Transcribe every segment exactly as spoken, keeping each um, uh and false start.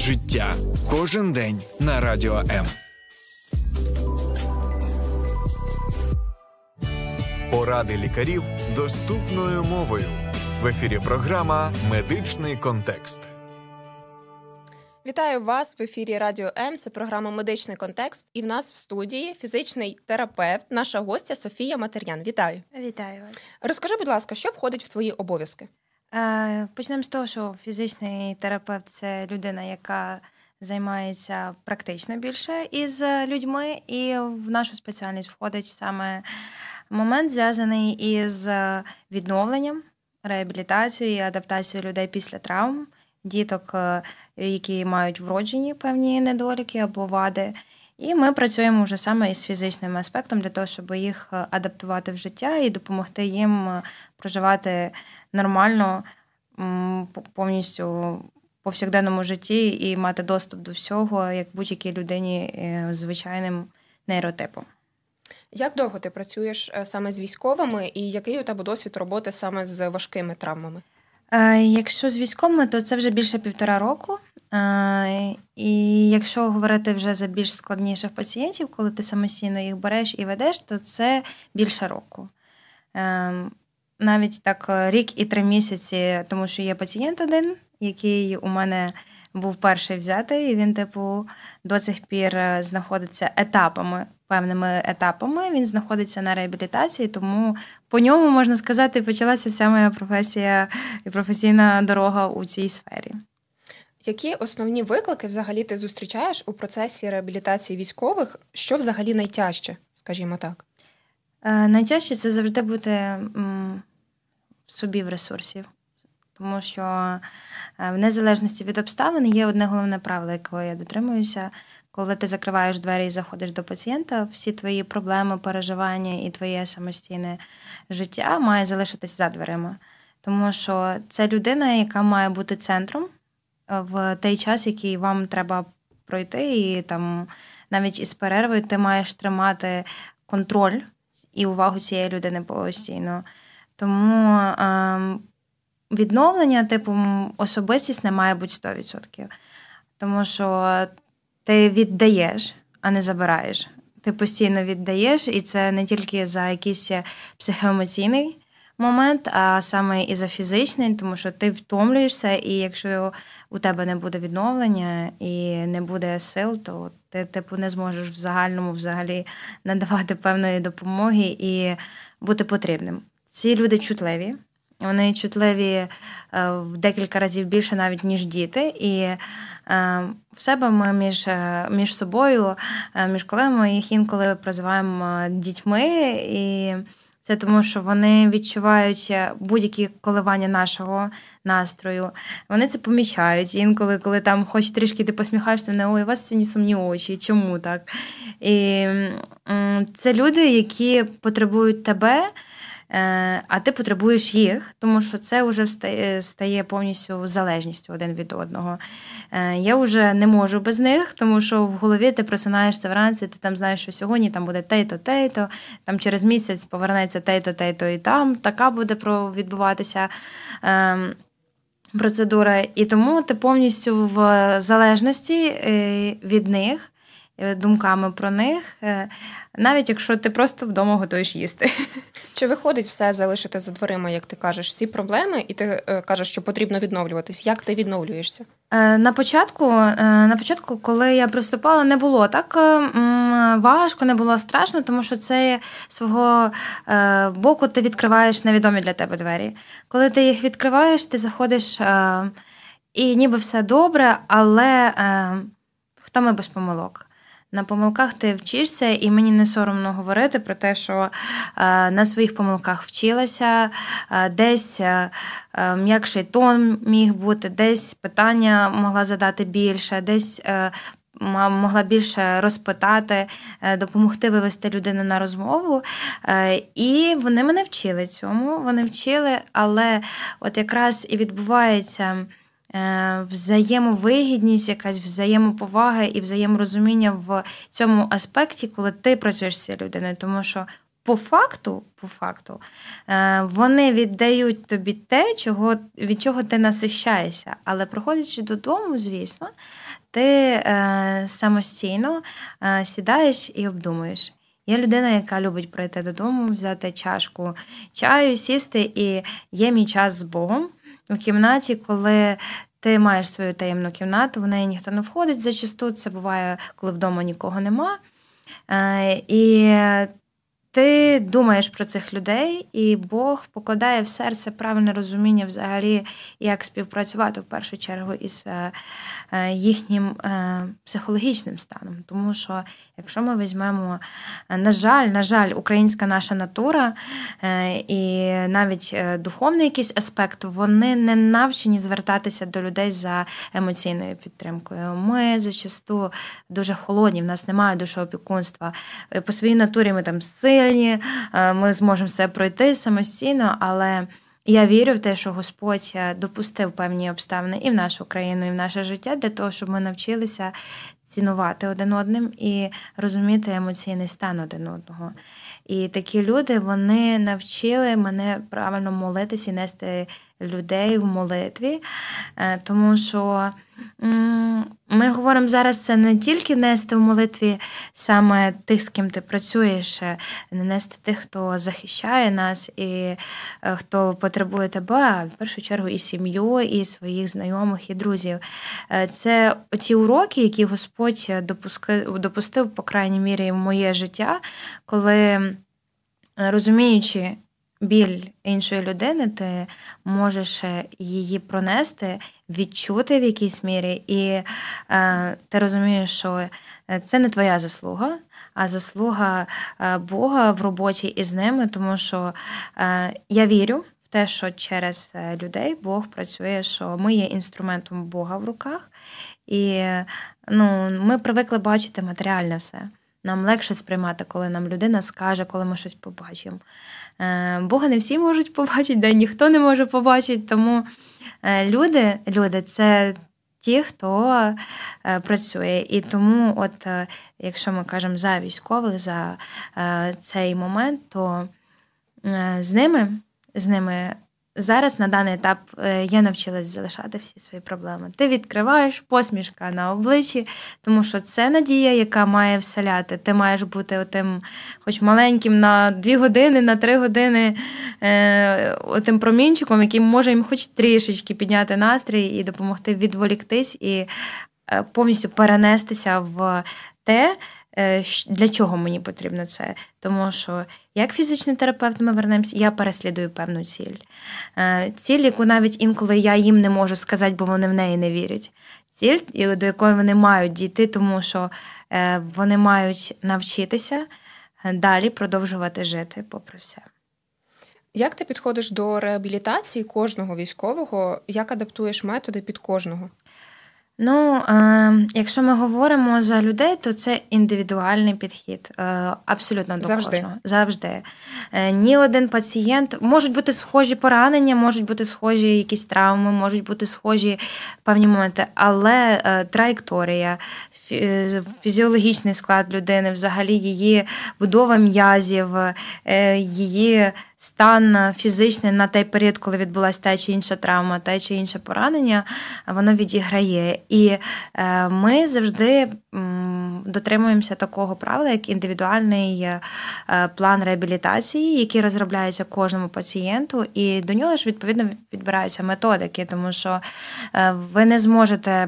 життя. Кожен день на Радіо М. Поради лікарів доступною мовою. В ефірі програма «Медичний контекст». Вітаю вас в ефірі Радіо М. Це програма «Медичний контекст». І в нас в студії фізичний терапевт, наша гостя Софія Матер'ян. Вітаю. Вітаю вас. Розкажи, будь ласка, що входить в твої обов'язки? Почнемо з того, що фізичний терапевт – це людина, яка займається практично більше із людьми. І в нашу спеціальність входить саме момент, зв'язаний із відновленням, реабілітацією і адаптацією людей після травм, діток, які мають вроджені певні недоліки або вади. І ми працюємо вже саме із фізичним аспектом для того, щоб їх адаптувати в життя і допомогти їм проживати нормально, повністю в повсякденному житті і мати доступ до всього, як будь-якій людині з звичайним нейротипом. Як довго ти працюєш саме з військовими і який у тебе досвід роботи саме з важкими травмами? Якщо з військовими, то це вже більше півтора року. І якщо говорити вже за більш складніших пацієнтів, коли ти самостійно їх береш і ведеш, то це більше року. Навіть так рік і три місяці, тому що є пацієнт один, який у мене був перший взятий, і він, типу, до цих пір знаходиться етапами, певними етапами, він знаходиться на реабілітації, тому по ньому, можна сказати, почалася вся моя професія і професійна дорога у цій сфері. Які основні виклики взагалі ти зустрічаєш у процесі реабілітації військових? Що взагалі найтяжче, скажімо так? Е, найтяжче – це завжди бути м, собі в ресурсі. Тому що в незалежності від обставин є одне головне правило, якого я дотримуюся. Коли ти закриваєш двері і заходиш до пацієнта, всі твої проблеми, переживання і твоє самостійне життя має залишитись за дверима. Тому що це людина, яка має бути центром в той час, який вам треба пройти. І там навіть із перервою ти маєш тримати контроль і увагу цієї людини постійно. Тому ем, відновлення, типу, особистість не має бути сто відсотків. Тому що ти віддаєш, а не забираєш. Ти постійно віддаєш, і це не тільки за якийсь психоемоційний момент, а саме і за фізичний, тому що ти втомлюєшся, і якщо у тебе не буде відновлення і не буде сил, то ти, типу, не зможеш в загальному взагалі надавати певної допомоги і бути потрібним. Ці люди чутливі. Вони чутливі в декілька разів більше навіть, ніж діти. І в себе ми між, між собою, між колегами їх інколи прозиваємо дітьми. І це тому, що вони відчувають будь-які коливання нашого настрою. Вони це помічають. Інколи, коли там хоч трішки ти посміхаєшся, вони: ой, у вас сьогодні сумні очі, чому так? І це люди, які потребують тебе, а ти потребуєш їх, тому що це вже стає повністю залежністю один від одного. Я вже не можу без них, тому що в голові ти просинаєшся вранці, ти там знаєш, що сьогодні там буде те-то, те-то, там через місяць повернеться те-то, те-то, і там така буде відбуватися процедура. І тому ти повністю в залежності від них, думками про них, навіть якщо ти просто вдома готуєш їсти. Чи виходить все залишити за дверима, як ти кажеш, всі проблеми, і ти кажеш, що потрібно відновлюватись? Як ти відновлюєшся? На початку, на початку, коли я приступала, не було так важко, не було страшно, тому що це свого боку ти відкриваєш невідомі для тебе двері. Коли ти їх відкриваєш, ти заходиш, і ніби все добре, але хто ми без помилок? На помилках ти вчишся, і мені не соромно говорити про те, що е, на своїх помилках вчилася, е, десь е, м'якший тон міг бути, десь питання могла задати більше, десь е, могла більше розпитати, е, допомогти вивести людину на розмову. Е, і вони мене вчили цьому, вони вчили, але от якраз і відбувається взаємовигідність, якась взаємоповага і взаєморозуміння в цьому аспекті, коли ти працюєш з цією людиною. Тому що по факту, по факту вони віддають тобі те, чого, від чого ти насищаєшся. Але приходячи додому, звісно, ти е, самостійно е, сідаєш і обдумуєш. Є людина, яка любить прийти додому, взяти чашку чаю, сісти, і є мій час з Богом у кімнаті, коли ти маєш свою таємну кімнату, в неї ніхто не входить зачасту, це буває, коли вдома нікого нема. Е, і ти думаєш про цих людей, і Бог покладає в серце правильне розуміння взагалі, як співпрацювати в першу чергу із їхнім психологічним станом. Тому що, якщо ми візьмемо, на жаль, на жаль, українська наша натура і навіть духовний якийсь аспект, вони не навчені звертатися до людей за емоційною підтримкою. Ми зачасту дуже холодні, в нас немає душоопікунства. По своїй натурі ми там сильні, ми зможемо все пройти самостійно, але я вірю в те, що Господь допустив певні обставини і в нашу країну, і в наше життя для того, щоб ми навчилися цінувати один одним і розуміти емоційний стан один одного. І такі люди, вони навчили мене правильно молитись і нести людей в молитві, тому що ми говоримо зараз, це не тільки нести в молитві саме тих, з ким ти працюєш, не нести тих, хто захищає нас і хто потребує тебе, а в першу чергу і сім'ю, і своїх знайомих, і друзів. Це ті уроки, які Господь допустив, допустив, по крайній мірі, в моє життя, коли, розуміючи біль іншої людини, ти можеш її пронести, відчути в якійсь мірі, і е, ти розумієш, що це не твоя заслуга, а заслуга Бога в роботі із ними, тому що е, я вірю в те, що через людей Бог працює, що ми є інструментом Бога в руках, і ну, ми привикли бачити матеріальне все. Нам легше сприймати, коли нам людина скаже, коли ми щось побачимо. Бога не всі можуть побачити, да ніхто не може побачити, тому люди, люди – це ті, хто працює. І тому, от, якщо ми кажемо за військових, за цей момент, то з ними, з ними зараз на даний етап я навчилась залишати всі свої проблеми. Ти відкриваєш, посмішка на обличчі, тому що це надія, яка має вселяти. Ти маєш бути отим, хоч маленьким на дві години, на три години, отим промінчиком, який може їм хоч трішечки підняти настрій і допомогти відволіктись і повністю перенестися в те, для чого мені потрібно це. Тому що як фізичний терапевт ми вернемося, я переслідую певну ціль. Ціль, яку навіть інколи я їм не можу сказати, бо вони в неї не вірять. Ціль, до якої вони мають дійти, тому що вони мають навчитися далі продовжувати жити попри все. Як ти підходиш до реабілітації кожного військового? Як адаптуєш методи під кожного? Ну, е, якщо ми говоримо за людей, то це індивідуальний підхід. Е, абсолютно до Завжди. кожного. Завжди. Е, ні один пацієнт... Можуть бути схожі поранення, можуть бути схожі якісь травми, можуть бути схожі певні моменти, але е, траєкторія, фі, фізіологічний склад людини, взагалі її будова м'язів, е, її стан фізичний на той період, коли відбулася та чи інша травма, та чи інше поранення, воно відіграє. І ми завжди дотримуємося такого правила, як індивідуальний план реабілітації, який розробляється кожному пацієнту, і до нього ж, відповідно, підбираються методики, тому що ви не зможете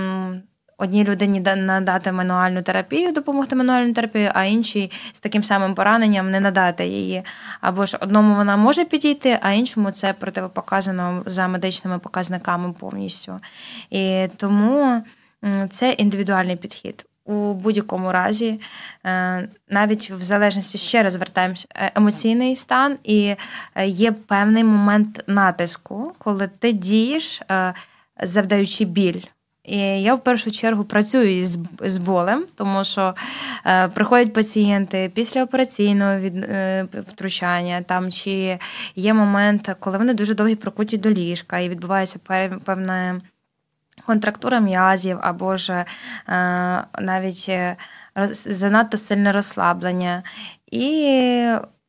одній людині надати мануальну терапію, допомогти мануальну терапію, а іншій з таким самим пораненням не надати її. Або ж одному вона може підійти, а іншому це противопоказано за медичними показниками повністю. І тому це індивідуальний підхід. У будь-якому разі, навіть в залежності, ще раз звертаємося, емоційний стан, і є певний момент натиску, коли ти дієш, завдаючи біль. І я в першу чергу працюю з, з болем, тому що е, приходять пацієнти після операційного від, е, втручання, там, чи є момент, коли вони дуже довгі прикуті до ліжка, і відбувається певна контрактура м'язів, або ж е, навіть роз, занадто сильне розслаблення. І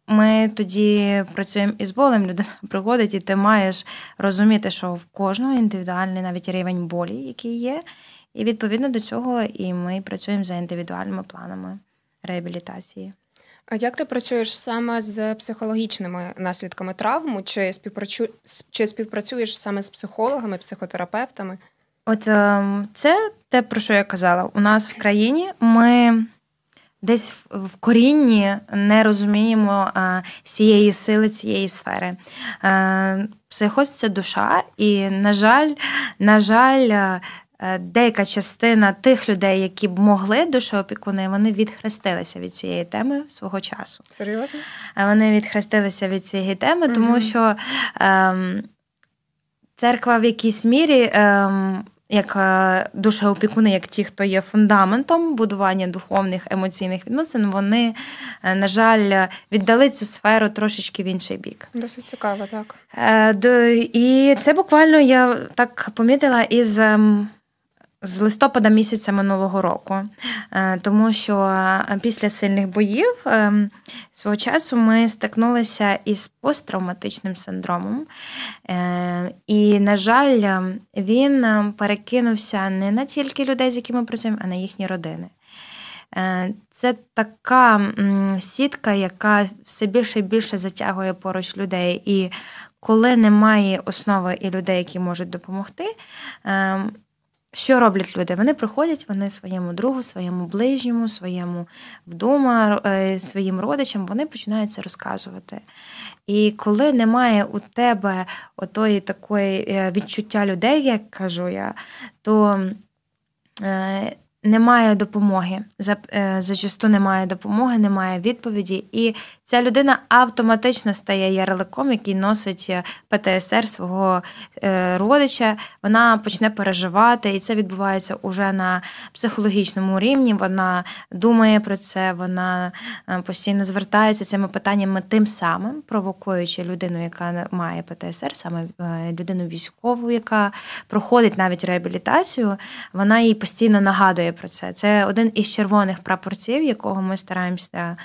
ми тоді працюємо із болем, людина приходить, і ти маєш розуміти, що в кожного індивідуальний навіть рівень болі, який є, і відповідно до цього і ми працюємо за індивідуальними планами реабілітації. А як ти працюєш саме з психологічними наслідками травм, чи, співпрацю... чи співпрацюєш саме з психологами, психотерапевтами? От це те, про що я казала. У нас в країні ми десь в корінні не розуміємо всієї сили цієї сфери. Психоз – це душа, і, на жаль, на жаль, деяка частина тих людей, які б могли душеопікуни, вони відхрестилися від цієї теми свого часу. Серйозно? Вони відхрестилися від цієї теми, тому угу. що ем, церква в якійсь мірі, ем, як душеопікуни, як ті, хто є фундаментом будування духовних, емоційних відносин, вони, на жаль, віддали цю сферу трошечки в інший бік. Досить цікаво, так. Е, і це буквально я так помітила із... з листопада місяця минулого року, тому що після сильних боїв свого часу ми стикнулися із посттравматичним синдромом. І, на жаль, він перекинувся не на тільки людей, з якими ми працюємо, а на їхні родини. Це така сітка, яка все більше і більше затягує поруч людей. І коли немає основи і людей, які можуть допомогти, що роблять люди? Вони приходять, вони своєму другу, своєму ближньому, своєму вдома, своїм родичам, вони починають це розказувати. І коли немає у тебе отої такої відчуття людей, як кажу я, то немає допомоги. Зачасту немає допомоги, немає відповіді. І ця людина автоматично стає ярликом, який носить пе те ес ер свого родича. Вона почне переживати, і це відбувається уже на психологічному рівні. Вона думає про це, вона постійно звертається цими питаннями, тим самим провокуючи людину, яка має пе те ес ер, саме людину військову, яка проходить навіть реабілітацію, вона їй постійно нагадує про це. Це один із червоних прапорців, якого ми стараємося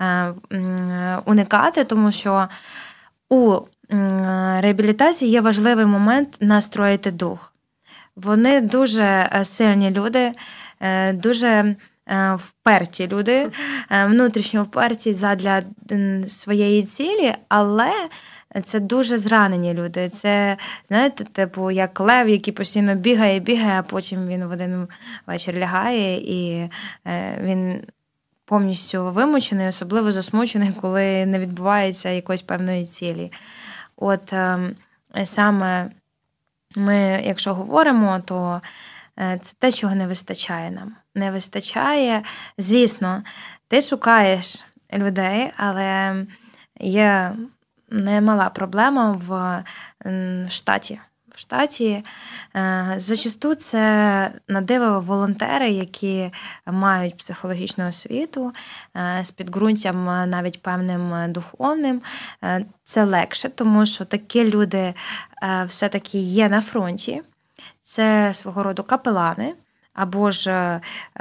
уникати, тому що у реабілітації є важливий момент настроїти дух. Вони дуже сильні люди, дуже вперті люди, внутрішньо вперті задля своєї цілі, але це дуже зранені люди. Це, знаєте, типу, як лев, який постійно бігає, бігає, а потім він в один вечір лягає, і він повністю вимучений, особливо засмучений, коли не відбувається якоїсь певної цілі. От саме ми, якщо говоримо, то це те, чого не вистачає нам. Не вистачає, звісно, ти шукаєш людей, але є немала проблема в штаті. В штаті зачасту це на диво волонтери, які мають психологічну освіту з підґрунтям навіть певним духовним. Це легше, тому що такі люди все-таки є на фронті. Це свого роду капелани або ж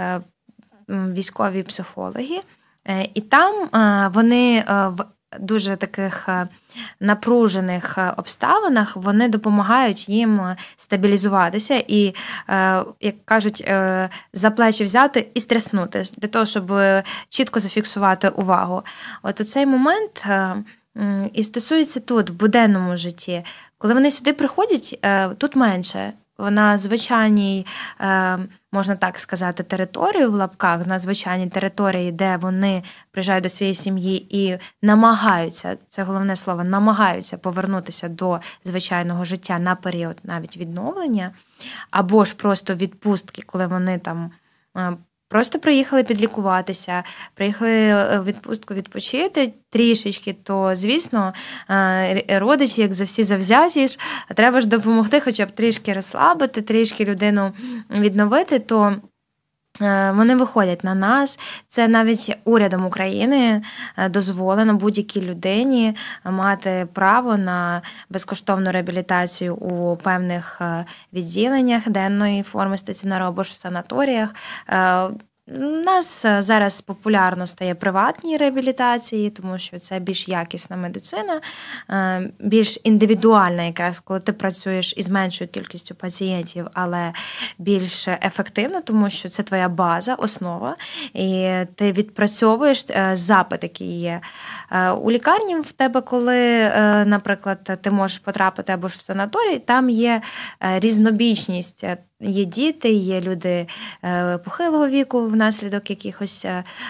військові психологи. І там вони в дуже таких напружених обставинах вони допомагають їм стабілізуватися і, як кажуть, за плечі взяти і стряснути, для того, щоб чітко зафіксувати увагу. От у цей момент і стосується тут, в буденному житті. Коли вони сюди приходять, тут менше. На звичайній, можна так сказати, території в лапках, на звичайній території, де вони приїжджають до своєї сім'ї і намагаються, це головне слово, намагаються повернутися до звичайного життя на період навіть відновлення, або ж просто відпустки, коли вони там просто приїхали підлікуватися, приїхали в відпустку відпочити трішечки, то, звісно, родичі, як за всі завзяті ж, треба ж допомогти хоча б трішки розслабити, трішки людину відновити, то вони виходять на нас. Це навіть урядом України дозволено будь-якій людині мати право на безкоштовну реабілітацію у певних відділеннях денної форми стаціонару або ж в санаторіях. У нас зараз популярно стає приватні реабілітації, тому що це більш якісна медицина, більш індивідуальна якраз, коли ти працюєш із меншою кількістю пацієнтів, але більш ефективно, тому що це твоя база, основа, і ти відпрацьовуєш запит, який є. У лікарні в тебе, коли, наприклад, ти можеш потрапити або ж в санаторій, там є різнобічність. Є діти, є люди похилого віку внаслідок якихось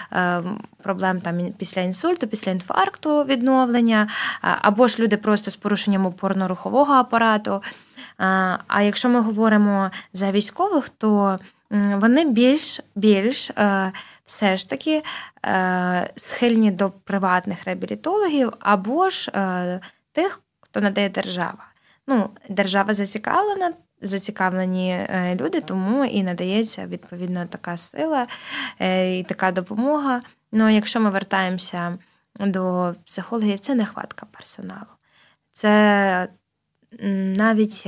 проблем там, після інсульту, після інфаркту відновлення, або ж люди просто з порушенням опорно-рухового апарату. А якщо ми говоримо за військових, то вони більш, більш все ж таки схильні до приватних реабілітологів або ж тих, хто надає держава. Ну, держава зацікавлена, зацікавлені люди, тому і надається, відповідно, така сила і така допомога. Ну, якщо ми вертаємося до психологів, це нехватка персоналу. Це навіть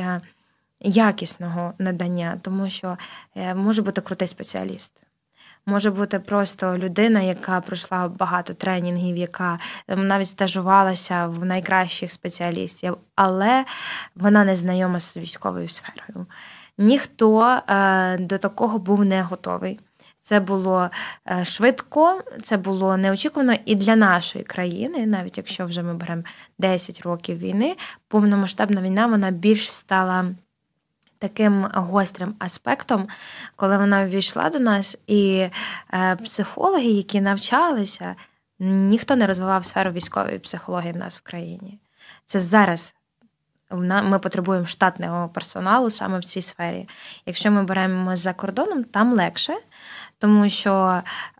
якісного надання, тому що може бути крутий спеціаліст. Може бути просто людина, яка пройшла багато тренінгів, яка навіть стажувалася в найкращих спеціалістів, але вона не знайома з військовою сферою. Ніхто до такого був не готовий. Це було швидко, це було неочікувано і для нашої країни, навіть якщо вже ми беремо десять років війни, повномасштабна війна, вона більш стала таким гострим аспектом, коли вона ввійшла до нас, і психологи, які навчалися, ніхто не розвивав сферу військової психології в нас в країні. Це зараз ми потребуємо штатного персоналу саме в цій сфері. Якщо ми беремо за кордоном, там легше, тому що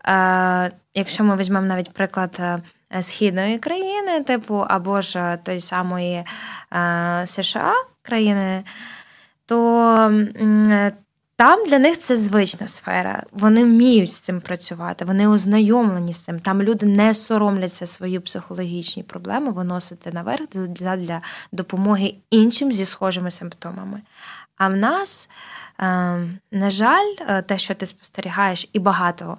якщо ми візьмемо навіть приклад східної країни, типу, або ж той самої США країни, то там для них це звична сфера. Вони вміють з цим працювати, вони ознайомлені з цим. Там люди не соромляться свої психологічні проблеми виносити наверх для, для допомоги іншим зі схожими симптомами. А в нас, на жаль, те, що ти спостерігаєш, і багато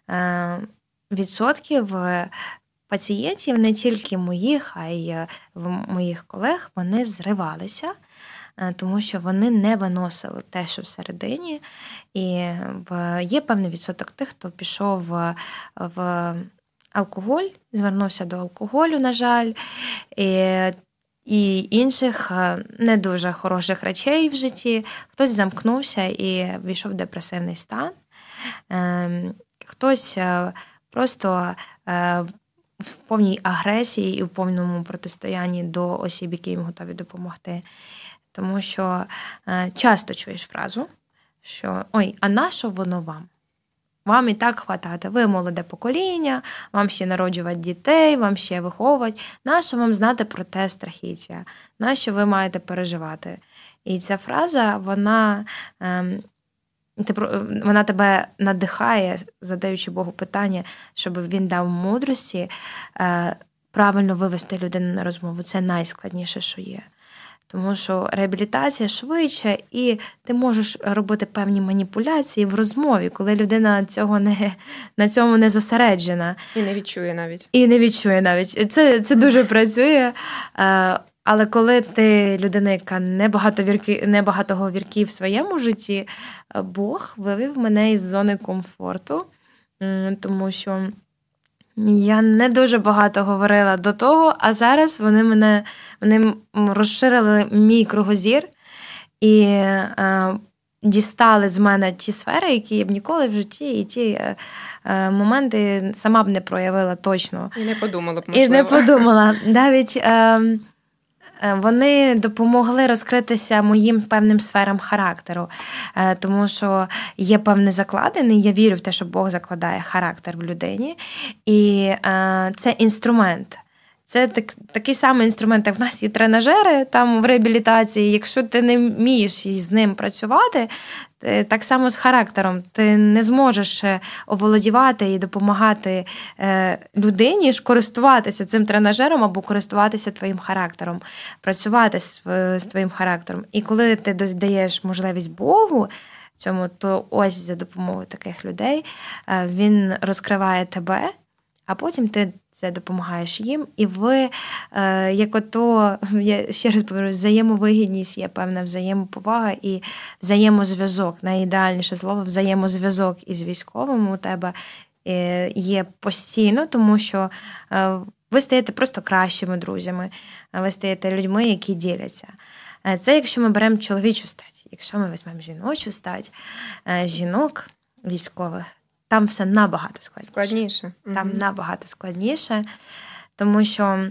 відсотків пацієнтів, не тільки моїх, а й моїх колег, вони зривалися, тому що вони не виносили те, що всередині. І є певний відсоток тих, хто пішов в, в алкоголь, звернувся до алкоголю, на жаль, і, і інших не дуже хороших речей в житті. Хтось замкнувся і війшов в депресивний стан. Хтось просто в повній агресії і в повному протистоянні до осіб, які їм готові допомогти. Тому що е, часто чуєш фразу, що «Ой, а нащо воно вам? Вам і так хватати. Ви молоде покоління, вам ще народжувати дітей, вам ще виховувати. Нащо вам знати про те страхіття? Нащо ви маєте переживати?» І ця фраза, вона, е, вона тебе надихає, задаючи Богу питання, щоб він дав мудрості е, правильно вивести людину на розмову. Це найскладніше, що є. Тому що реабілітація швидше, і ти можеш робити певні маніпуляції в розмові, коли людина цього не, на цьому не зосереджена. І не відчує навіть. І не відчує навіть. Це, це дуже працює. Але коли ти людина, яка не багатовірки, не багатоговірки в своєму житті, Бог вивів мене із зони комфорту, тому що я не дуже багато говорила до того, а зараз вони мене вони розширили мій кругозір і е, дістали з мене ті сфери, які я б ніколи в житті, і ті е, моменти сама б не проявила точно. І не подумала б, можливо. І не подумала. Навіть е, вони допомогли розкритися моїм певним сферам характеру, тому що є певний закладений, я вірю в те, що Бог закладає характер в людині, і це інструмент. Це так, такий самий інструмент, як в нас є тренажери там в реабілітації. Якщо ти не вмієш з ним працювати, так само з характером. Ти не зможеш оволодівати і допомагати людині ж користуватися цим тренажером або користуватися твоїм характером, працювати з, з твоїм характером. І коли ти даєш можливість Богу цьому, то ось за допомогою таких людей він розкриває тебе, а потім ти це допомагаєш їм, і ви, як ото, я ще раз повторюю, взаємовигідність є певна взаємоповага і взаємозв'язок, найідеальніше слово, взаємозв'язок із військовим у тебе є постійно, тому що ви стаєте просто кращими друзями, ви стаєте людьми, які діляться. Це якщо ми беремо чоловічу стать. Якщо ми візьмемо жіночу стать, жінок військових, там все набагато складніше. Складніше. Там угу. набагато складніше, тому що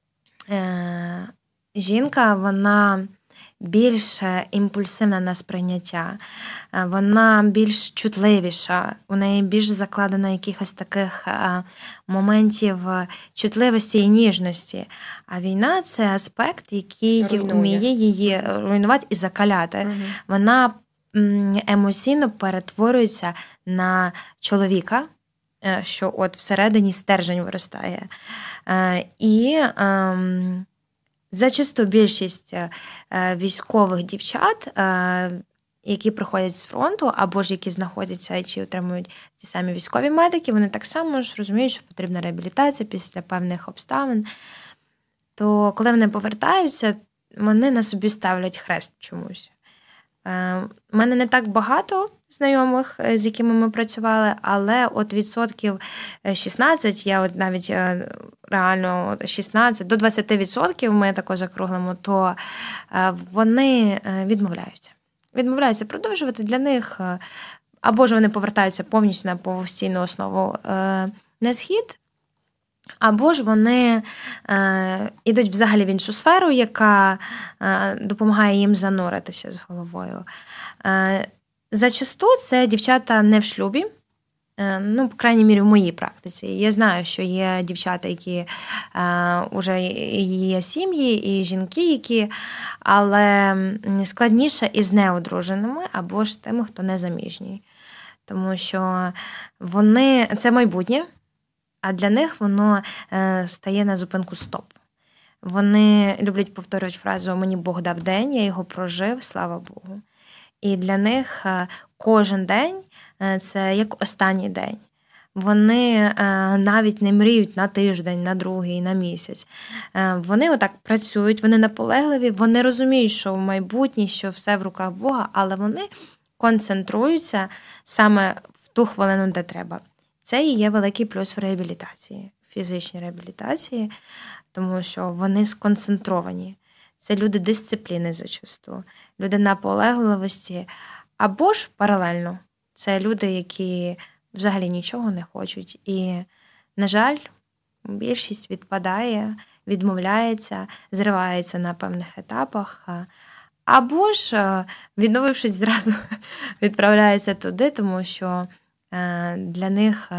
е, жінка, вона більш імпульсивна на сприйняття, вона більш чутливіша, у неї більш закладено якихось таких е, моментів чутливості і ніжності. А війна – це аспект, який Руйнує. вміє її руйнувати і закаляти. Угу. Вона емоційно перетворюється на чоловіка, що от всередині стержень виростає. І ем, зачасту більшість військових дівчат, які приходять з фронту, або ж які знаходяться чи отримують ті самі військові медики, вони так само ж розуміють, що потрібна реабілітація після певних обставин. То коли вони повертаються, вони на собі ставлять хрест чомусь. У мене не так багато знайомих, з якими ми працювали, але от відсотків шістнадцять, я от навіть реально шістнадцять до двадцять відсотків ми тако закруглимо, то вони відмовляються. Відмовляються продовжувати. Для них або ж вони повертаються повністю на постійну основу на схід, або ж вони е, ідуть взагалі в іншу сферу, яка е, допомагає їм зануритися з головою. Е, зачасту це дівчата не в шлюбі, е, ну, по крайній мірі, в моїй практиці. Я знаю, що є дівчата, які вже е, є сім'ї, і жінки, які, але складніше із неодруженими, або ж з тими, хто не заміжній. Тому що вони, це майбутнє, а для них воно е, стає на зупинку стоп. Вони люблять повторювати фразу «Мені Бог дав день, я його прожив, слава Богу». І для них е, кожен день е, – це як останній день. Вони е, навіть не мріють на тиждень, на другий, на місяць. Е, вони отак працюють, вони наполегливі, вони розуміють, що в майбутнє, що все в руках Бога, але вони концентруються саме в ту хвилину, де треба. Це і є великий плюс в реабілітації, в фізичній реабілітації, тому що вони сконцентровані. Це люди дисципліни зачасту, люди наполегливості, або ж паралельно. Це люди, які взагалі нічого не хочуть. І, на жаль, більшість відпадає, відмовляється, зривається на певних етапах, або ж, відновившись, зразу відправляється туди, тому що для них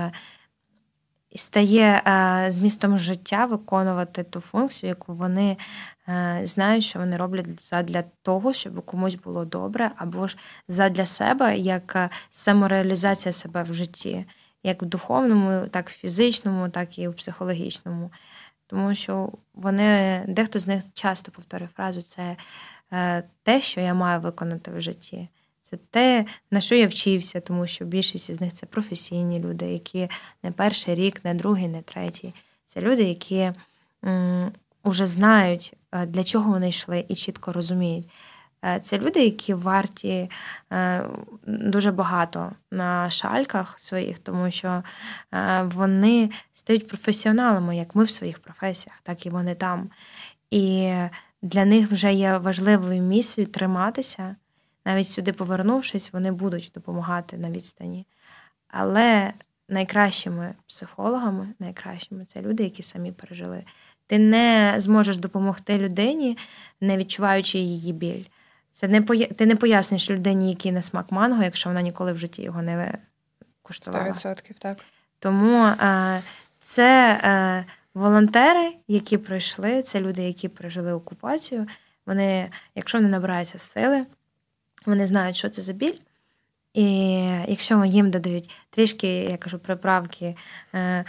стає змістом життя виконувати ту функцію, яку вони знають, що вони роблять задля того, щоб комусь було добре, або ж задля себе, як самореалізація себе в житті, як в духовному, так в фізичному, так і в психологічному. Тому що вони, дехто з них часто повторює фразу, це те, що я маю виконати в житті. Це те, на що я вчився, тому що більшість із них – це професійні люди, які не перший рік, не другий, не третій. Це люди, які м, уже знають, для чого вони йшли, і чітко розуміють. Це люди, які варті е, дуже багато на шальках своїх, тому що е, вони стають професіоналами, як ми в своїх професіях, так і вони там. І для них вже є важливою місією триматися. Навіть сюди повернувшись, вони будуть допомагати на відстані. Але найкращими психологами, найкращими – це люди, які самі пережили. Ти не зможеш допомогти людині, не відчуваючи її біль. Це не поя... Ти не поясниш людині, який на смак манго, якщо вона ніколи в житті його не куштувала. сто відсотків, так. Тому е, це е, волонтери, які пройшли, це люди, які пережили окупацію. Вони, якщо не набираються сили, вони знають, що це за біль. І якщо їм додають трішки, я кажу, приправки,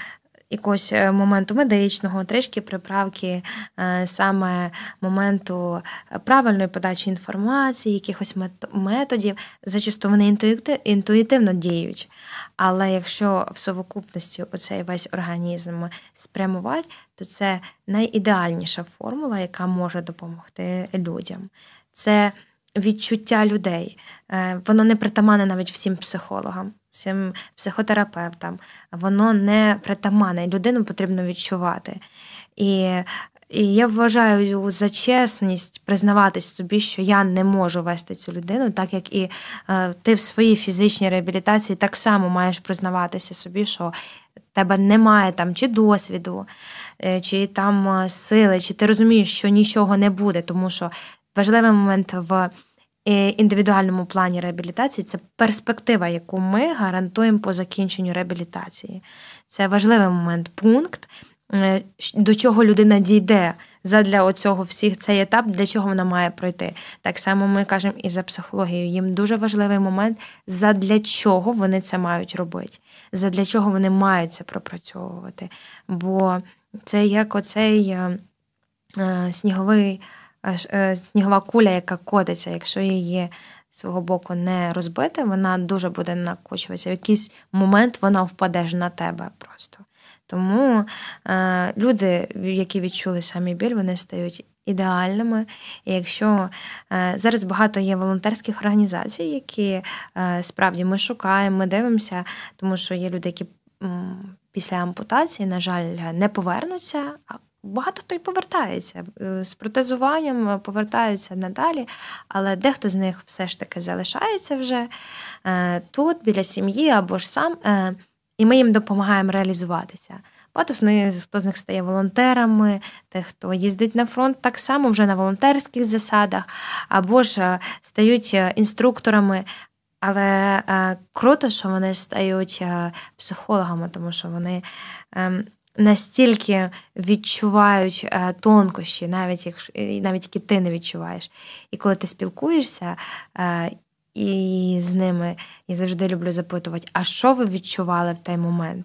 якогось моменту медичного, трішки приправки саме моменту правильної подачі інформації, якихось методів. Зачасту вони інтуїтивно діють. Але якщо в совокупності оцей весь організм спрямувати, то це найідеальніша формула, яка може допомогти людям. Це відчуття людей. Воно не притаманне навіть всім психологам, всім психотерапевтам. Воно не притаманне. Людину потрібно відчувати. І, і я вважаю за чесність признаватись собі, що я не можу вести цю людину, так як і е, ти в своїй фізичній реабілітації так само маєш признаватися собі, що в тебе немає там чи досвіду, чи там сили, чи ти розумієш, що нічого не буде, тому що важливий момент в індивідуальному плані реабілітації – це перспектива, яку ми гарантуємо по закінченню реабілітації. Це важливий момент, пункт, до чого людина дійде задля оцього всіх, цей етап, для чого вона має пройти. Так само ми кажемо і за психологію. Їм дуже важливий момент, задля чого вони це мають робити, задля чого вони мають це пропрацьовувати. Бо це як оцей сніговий снігова куля, яка котиться, якщо її з свого боку не розбити, вона дуже буде накочуватися. В якийсь момент вона впаде ж на тебе просто. Тому е, люди, які відчули самі біль, вони стають ідеальними. І якщо е, зараз багато є волонтерських організацій, які е, справді ми шукаємо, ми дивимося, тому що є люди, які м, після ампутації, на жаль, не повернуться, а багато хто й повертається. З протезуванням повертаються надалі, але дехто з них все ж таки залишається вже тут, біля сім'ї або ж сам, і ми їм допомагаємо реалізуватися. Багато хто з них стає волонтерами, тих, хто їздить на фронт, так само вже на волонтерських засадах, або ж стають інструкторами. Але круто, що вони стають психологами, тому що вони настільки відчувають е, тонкощі, навіть якщо навіть які ти не відчуваєш. І коли ти спілкуєшся е, і з ними, я завжди люблю запитувати, а що ви відчували в той момент?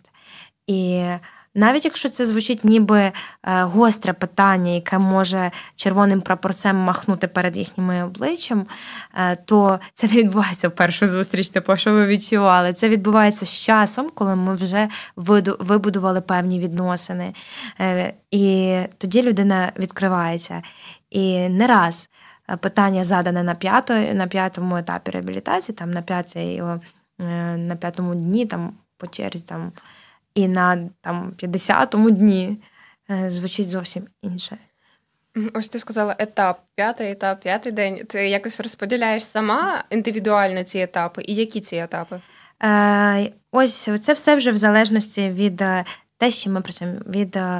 І навіть якщо це звучить ніби е, гостре питання, яке може червоним прапорцем махнути перед їхніми обличчям, е, то це не відбувається в першу зустріч, типу, що ви відчували. Це відбувається з часом, коли ми вже вибудували певні відносини. Е, і тоді людина відкривається. І не раз питання задане на, п'ято, на п'ятому етапі реабілітації, там, на, п'ятій, е, на п'ятому дні, там, по черзі, там, і на там, п'ятдесятому дні звучить зовсім інше. Ось ти сказала етап, п'ятий етап, п'ятий день. Ти якось розподіляєш сама індивідуально ці етапи? І які ці етапи? Е, ось це все вже в залежності від те, що ми працюємо, від е,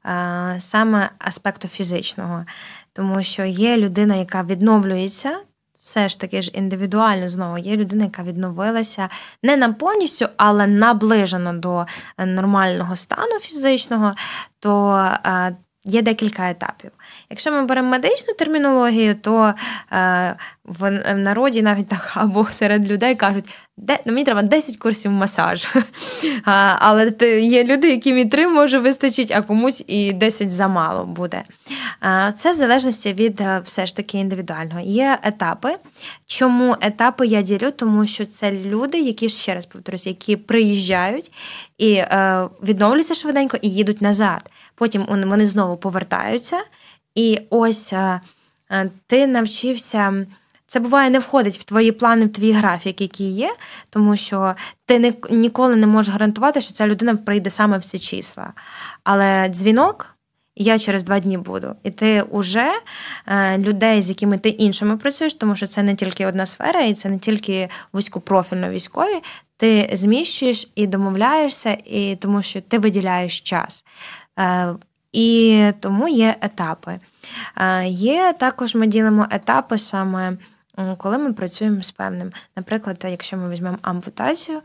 саме аспекту фізичного. Тому що є людина, яка відновлюється, все ж таки ж індивідуально знову. Є людина, яка відновилася не на повністю, але наближено до нормального стану фізичного, то е, є декілька етапів. Якщо ми беремо медичну термінологію, то е, в, в народі навіть так, або серед людей кажуть, де, мені треба десять курсів масажу. А, але є люди, яким і три може вистачить, а комусь і десять замало буде. А, це в залежності від все ж таки індивідуального. Є етапи. Чому етапи я ділю? Тому що це люди, які, ще раз повторюсь, які приїжджають і е, відновлюються швиденько і їдуть назад. Потім вони знову повертаються. І ось е, ти навчився... Це буває не входить в твої плани, в твій графік, який є, тому що ти не, ніколи не можеш гарантувати, що ця людина прийде саме в ці числа. Але дзвінок, я через два дні буду. І ти вже е, людей, з якими ти іншими працюєш, тому що це не тільки одна сфера, і це не тільки вузькопрофільно військові, ти зміщуєш і домовляєшся, і тому що ти виділяєш час. Е, і тому є етапи. Е, є також, ми ділимо етапи саме, коли ми працюємо з певним. Наприклад, якщо ми візьмемо ампутацію,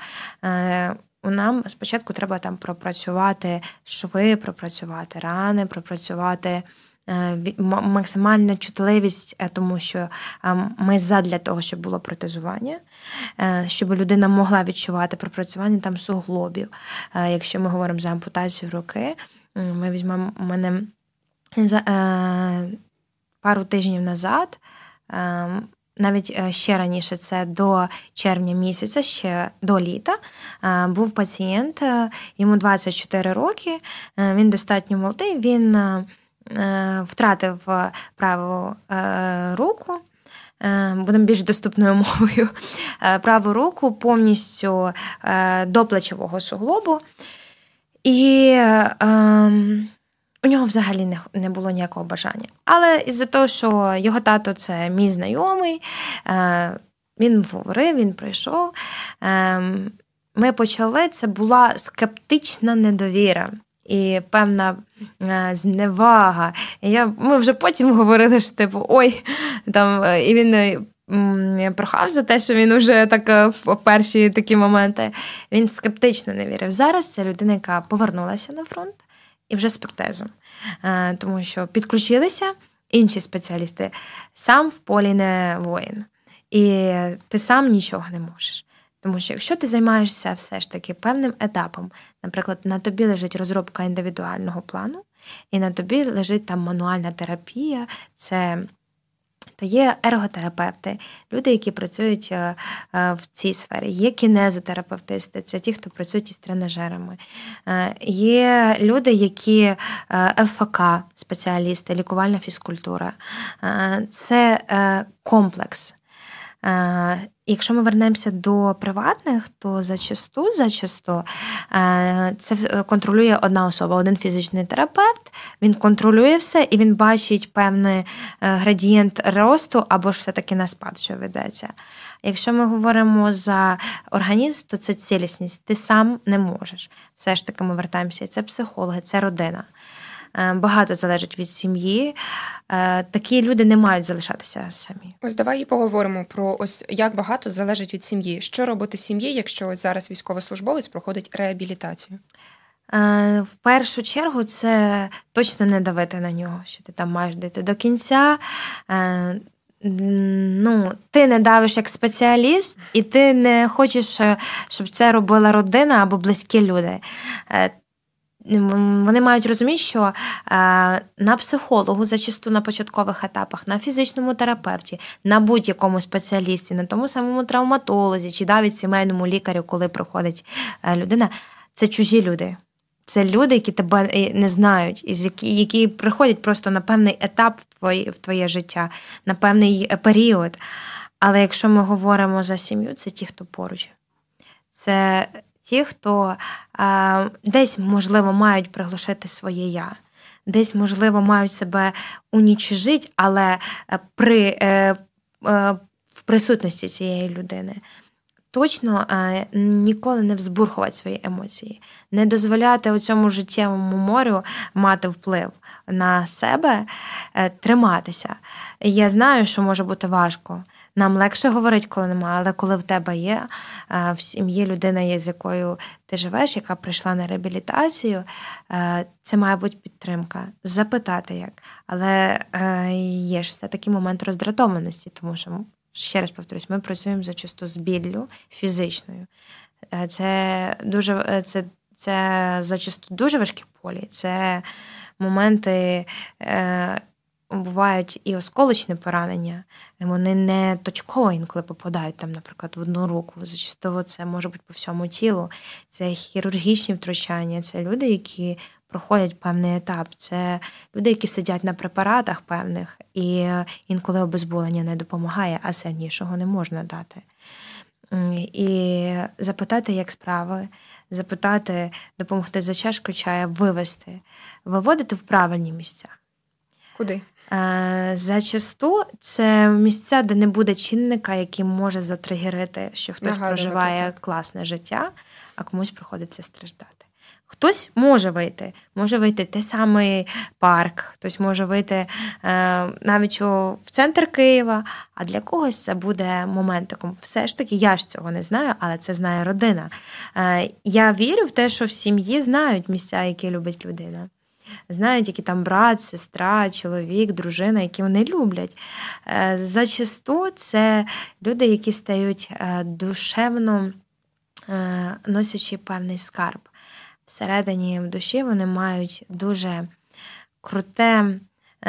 у нам спочатку треба там пропрацювати шви, пропрацювати рани, пропрацювати максимальна чутливість, тому що ми задля того, щоб було протезування, щоб людина могла відчувати пропрацювання там суглобів. Якщо ми говоримо за ампутацію руки, ми візьмемо у мене за пару тижнів назад, навіть ще раніше, це до червня місяця, ще до літа, був пацієнт, йому двадцять чотири роки, він достатньо молодий, він втратив праву руку, будемо більш доступною мовою, праву руку повністю до плечового суглобу, і у нього взагалі не, не було ніякого бажання. Але із-за того, що його тато – це мій знайомий, він говорив, він прийшов, ми почали, це була скептична недовіра і певна зневага. І я, ми вже потім говорили, що типу, ой, там, і він прохав за те, що він уже так в перші такі моменти, він скептично не вірив. Зараз це людина, яка повернулася на фронт, і вже з протезом. Тому що підключилися інші спеціалісти. Сам в полі не воїн. І ти сам нічого не можеш. Тому що якщо ти займаєшся все ж таки певним етапом, наприклад, на тобі лежить розробка індивідуального плану, і на тобі лежить там мануальна терапія, це... то є ерготерапевти, люди, які працюють в цій сфері. Є кінезотерапевтисти, це ті, хто працюють із тренажерами. Є люди, які ел еф ка, спеціалісти, лікувальна фізкультура. Це комплекс. Якщо ми вернемося до приватних, то зачасту, зачасту це контролює одна особа, один фізичний терапевт, він контролює все і він бачить певний градієнт росту або ж все-таки на спад, що ведеться. Якщо ми говоримо за організм, то це цілісність, ти сам не можеш. Все ж таки ми вертаємося, це психологи, це родина. Багато залежить від сім'ї. Такі люди не мають залишатися самі. Ось давай і поговоримо про ось як багато залежить від сім'ї. Що робити сім'ї, якщо ось зараз військовослужбовець проходить реабілітацію? В першу чергу це точно не давити на нього, що ти там маєш дійти до кінця. Ну, ти не давиш як спеціаліст, і ти не хочеш, щоб це робила родина або близькі люди. Вони мають розуміти, що на психологу, зачасту на початкових етапах, на фізичному терапевті, на будь-якому спеціалісті, на тому самому травматолозі чи навіть сімейному лікарю, коли приходить людина, це чужі люди. Це люди, які тебе не знають, які, які приходять просто на певний етап в твоє, в твоє життя, на певний період. Але якщо ми говоримо за сім'ю, це ті, хто поруч. Це ті, хто а, десь, можливо, мають приглушити своє «я», десь, можливо, мають себе унічижити, але при, е, е, в присутності цієї людини. Точно е, ніколи не взбурхувати свої емоції, не дозволяти у цьому життєвому морю мати вплив на себе, е, триматися. Я знаю, що може бути важко. Нам легше говорити, коли немає, але коли в тебе є в сім'ї людина, є, з якою ти живеш, яка прийшла на реабілітацію, це має бути підтримка, запитати як. Але є ж все-таки момент роздратованості, тому що, ще раз повторюсь, ми працюємо зачасту з біллю фізичною. Це дуже, це, це зачасту дуже важкі полі, це моменти... Бувають і осколочні поранення, вони не точково інколи попадають, там, наприклад, в одну руку. Зачасту це може бути по всьому тілу. Це хірургічні втручання, це люди, які проходять певний етап, це люди, які сидять на препаратах певних, і інколи обезболення не допомагає, а сильнішого не можна дати. І запитати, як справи, запитати, допомогти за чашку чая, вивести, виводити в правильні місця. Куди? Зачасту це місця, де не буде чинника, який може затригерити, що хтось Нагадувати, проживає так. класне життя, а комусь приходиться страждати. Хтось може вийти, може вийти той самий парк, хтось може вийти навіть в центр Києва, а для когось це буде моментиком. Все ж таки, я ж цього не знаю, але це знає родина. Я вірю в те, що в сім'ї знають місця, які любить людина. знають, які там брат, сестра, чоловік, дружина, які вони люблять. Зачасту це люди, які стають душевно носячи певний скарб. Всередині в душі вони мають дуже круте,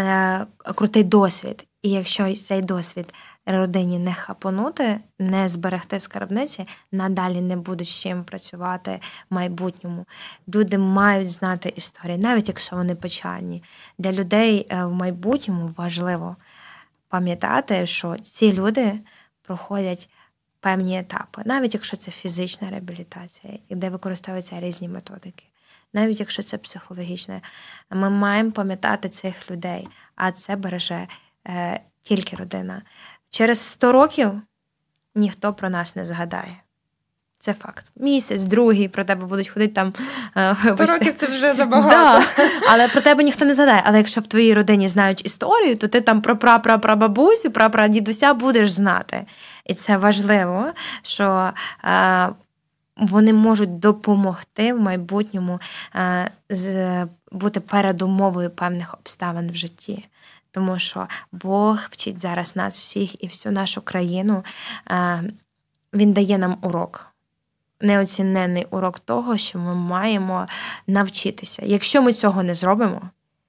крутий досвід. І якщо цей досвід родині не хапонути, не зберегти в скарбниці, надалі не будуть з чим працювати в майбутньому. Люди мають знати історії, навіть якщо вони печальні. Для людей в майбутньому важливо пам'ятати, що ці люди проходять певні етапи, навіть якщо це фізична реабілітація, де використовуються різні методики, навіть якщо це психологічне. Ми маємо пам'ятати цих людей, а це береже е, тільки родина. Через сто років ніхто про нас не згадає. Це факт. Місяць, другий, про тебе будуть ходити там... Сто років це вже забагато. Да, але про тебе ніхто не згадає. Але якщо в твоїй родині знають історію, то ти там про прапрапрабабусю, прапрадідуся будеш знати. І це важливо, що е, вони можуть допомогти в майбутньому е, з, бути передумовою певних обставин в житті. Тому що Бог вчить зараз нас всіх і всю нашу країну. Е, він дає нам урок. Неоціненний урок того, що ми маємо навчитися. Якщо ми цього не зробимо,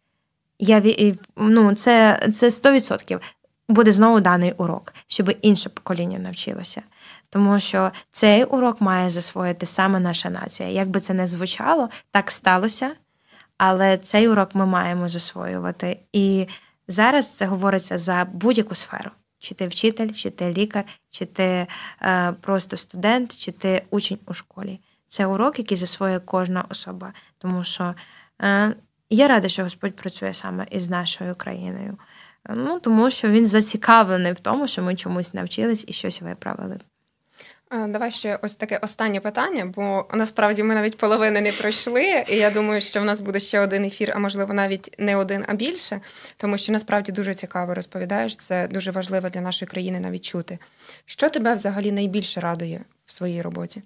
я, ну, це, це сто відсотків буде знову даний урок, щоб інше покоління навчилося. Тому що цей урок має засвоїти саме наша нація. Як би це не звучало, так сталося, але цей урок ми маємо засвоювати. І зараз це говориться за будь-яку сферу. Чи ти вчитель, чи ти лікар, чи ти е, просто студент, чи ти учень у школі. Це урок, який засвоює кожна особа. Тому що е, я рада, що Господь працює саме із нашою країною. Ну, тому що він зацікавлений в тому, що ми чомусь навчились і щось виправили. Давай ще ось таке останнє питання, бо насправді ми навіть половини не пройшли, і я думаю, що в нас буде ще один ефір, а можливо навіть не один, а більше, тому що насправді дуже цікаво розповідаєш, це дуже важливо для нашої країни навіть чути. Що тебе взагалі найбільше радує в своїй роботі?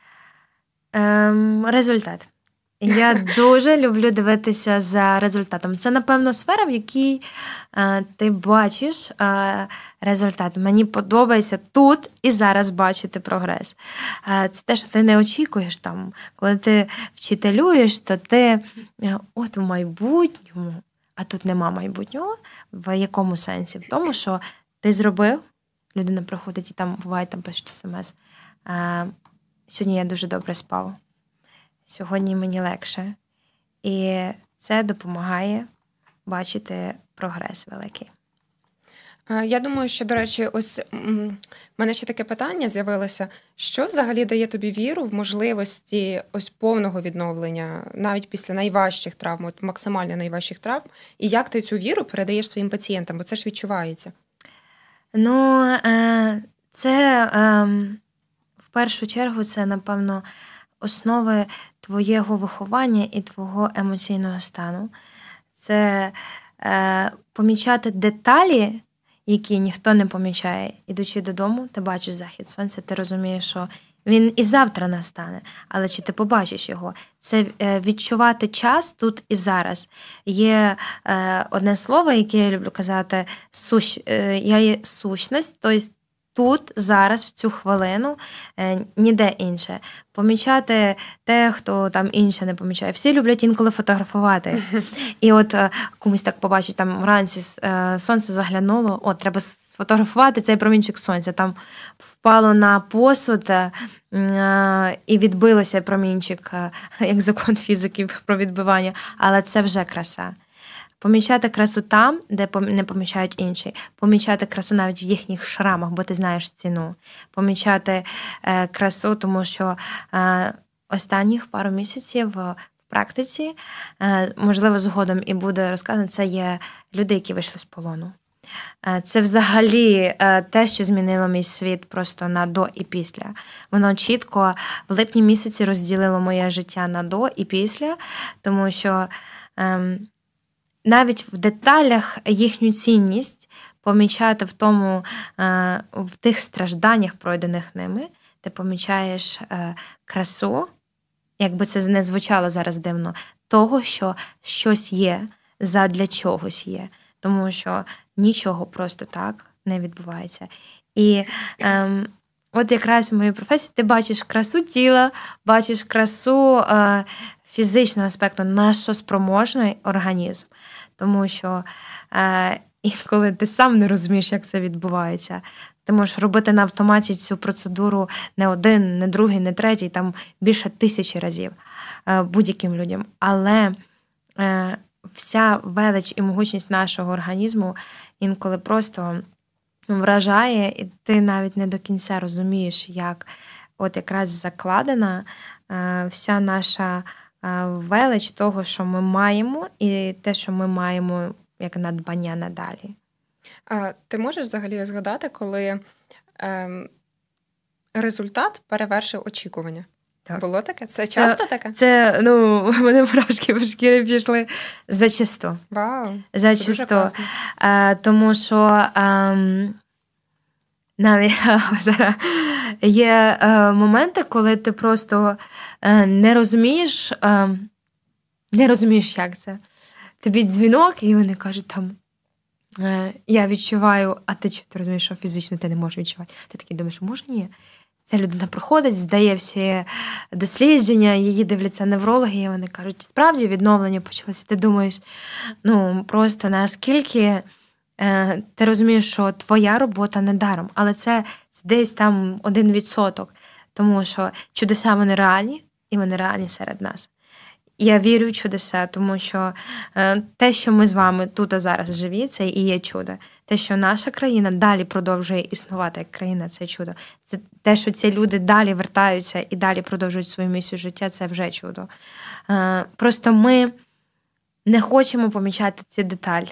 Ем, результат. Я дуже люблю дивитися за результатом. Це, напевно, сфера, в якій е, ти бачиш е, результат. Мені подобається тут і зараз бачити прогрес. Е, це те, що ти не очікуєш там. Коли ти вчителюєш, то ти е, от в майбутньому, а тут нема майбутнього. В якому сенсі? В тому, що ти зробив, людина приходить і там, буває, там пишуть смс. Е, сьогодні я дуже добре спав. Сьогодні мені легше. І це допомагає бачити прогрес великий. Я думаю, що, до речі, ось в мене ще таке питання з'явилося. Що взагалі дає тобі віру в можливості ось повного відновлення, навіть після найважчих травм, от максимально найважчих травм, і як ти цю віру передаєш своїм пацієнтам, бо це ж відчувається? Ну, це в першу чергу, це, напевно, основи твоєго виховання і твого емоційного стану. Це е, помічати деталі, які ніхто не помічає. Ідучи додому, ти бачиш захід сонця, ти розумієш, що він і завтра настане, але чи ти побачиш його? Це е, відчувати час тут і зараз. Є е, одне слово, яке я люблю казати, сущ, е, я є сущність, тобто тут, зараз, в цю хвилину, ніде інше. Помічати те, хто там інше не помічає. Всі люблять інколи фотографувати. І от комусь так побачить, там вранці сонце заглянуло, от, треба сфотографувати цей промінчик сонця. Там впало на посуд і відбилося промінчик, як закон фізики про відбивання. Але це вже краса. Помічати красу там, де не помічають інші. Помічати красу навіть в їхніх шрамах, бо ти знаєш ціну. Помічати е, красу, тому що е, останніх пару місяців в практиці, е, можливо, згодом і буде розказано, це є люди, які вийшли з полону. Е, це взагалі е, те, що змінило мій світ просто на до і після. Воно чітко в липні місяці розділило моє життя на до і після, тому що е, навіть в деталях їхню цінність помічати в тому, в тих стражданнях, пройдених ними, ти помічаєш красу якби це не звучало зараз дивно, того, що щось є, задля чогось є. Тому що нічого просто так не відбувається. І ем, от якраз в моїй професії ти бачиш красу тіла, бачиш красу е, фізичного аспекту, на що спроможний організм. Тому що е, інколи ти сам не розумієш, як це відбувається. Ти можеш робити на автоматі цю процедуру не один, не другий, не третій, там більше тисячі разів е, будь-яким людям. Але е, вся велич і могутність нашого організму інколи просто вражає, і ти навіть не до кінця розумієш, як от якраз закладена е, вся наша е, велич того, що ми маємо, і те, що ми маємо як надбання надалі. А ти можеш взагалі згадати, коли ем, результат перевершив очікування? Так. Було таке? Це часто це, таке? Це, ну, в мене мурашки по шкірі пішли зачасто. Вау, зачасто. Е, тому що е, навіть зараз є е, моменти, коли ти просто е, не розумієш, е, не розумієш, як це. Тобі дзвінок, і вони кажуть там, е, я відчуваю, а ти чисто розумієш, що фізично ти не можеш відчувати. Ти такий думаєш, може ні? Ця людина проходить, здає всі дослідження, її дивляться неврологи, і вони кажуть, справді відновлення почалося. Ти думаєш, ну просто наскільки е, ти розумієш, що твоя робота не даром, але це, це десь там один відсоток, тому що чудеса вони реальні, і вони реальні серед нас. Я вірю в чудеса, тому що е, те, що ми з вами тут а зараз живі, це і є чудо. Те, що наша країна далі продовжує існувати як країна, це чудо. Це те, що ці люди далі вертаються і далі продовжують свою місію життя, це вже чудо. Е, просто ми не хочемо помічати ці деталі.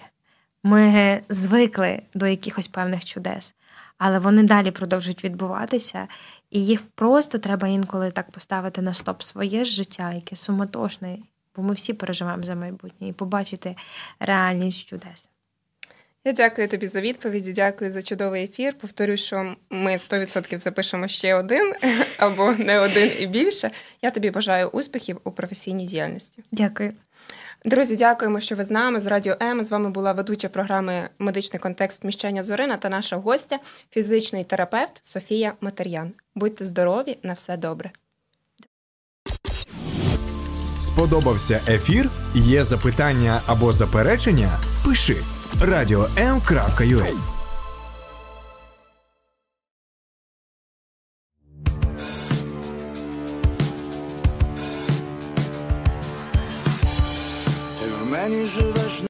Ми звикли до якихось певних чудес, але вони далі продовжують відбуватися, і їх просто треба інколи так поставити на стоп своє життя, яке суматошне, бо ми всі переживаємо за майбутнє, і побачити реальність чудес. Я дякую тобі за відповіді, дякую за чудовий ефір. Повторюю, що ми сто відсотків запишемо ще один, або не один і більше. Я тобі бажаю успіхів у професійній діяльності. Дякую. Друзі, дякуємо, що ви з нами, з Радіо М. З вами була ведуча програми «Медичний контекст» Міщання Зорина та наша гостя, фізичний терапевт Софія Матер'ян. Будьте здорові, на все добре. Сподобався ефір? Є запитання або заперечення? Пиши радіо ем крапка ю а. Ти в мені живеш.